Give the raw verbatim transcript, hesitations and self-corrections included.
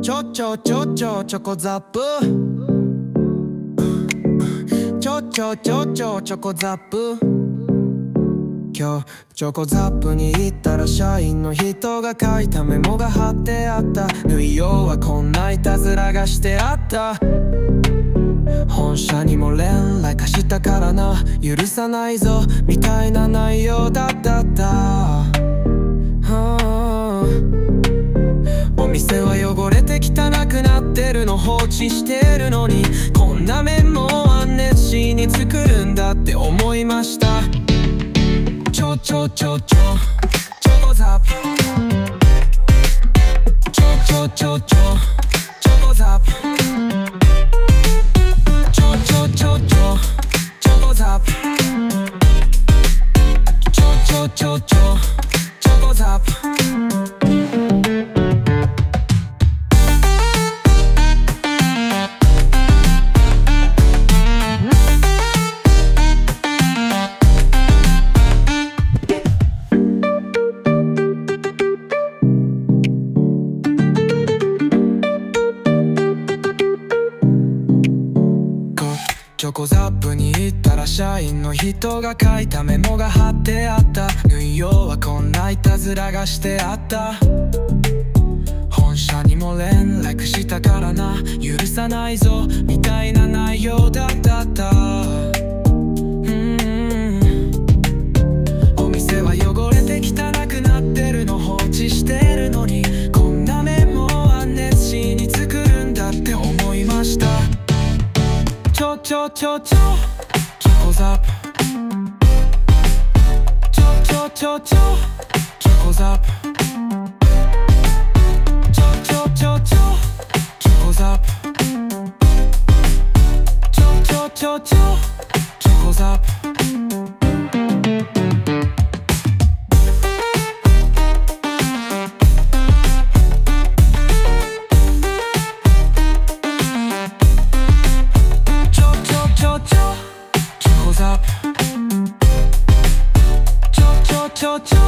ちょちょちょちょチョコザップちょちょちょちょチョコザップ今日チョコザップに行ったら社員の人が書いたメモが貼ってあった。類用はこんないたずらがしてあった。本社にも連絡したからな、許さないぞみたいな内容だったった。お店は汚れて汚くなってるの放置してるのに、こんなメモをあん熱心に作るんだって思いました。ちょちょちょちょチョコザップちょちょちょちょチョコザップちょちょちょちょチョコザップちょちょちょちょチョコザップチョコザップに行ったら社員の人が書いたメモが貼ってあった。類用はこんないたずらがしてあった。本社にも連絡したからな、許さないぞみたいな内容だったった。お店は汚れて汚くなってるの放置してるのに、こんなメモは熱心に作るんだって思いました。ちょちょちょちょチョコザップちょちょちょちょチョコザップちょちょちょちょチョコザップちょちょちょちょチョコザップちょちょ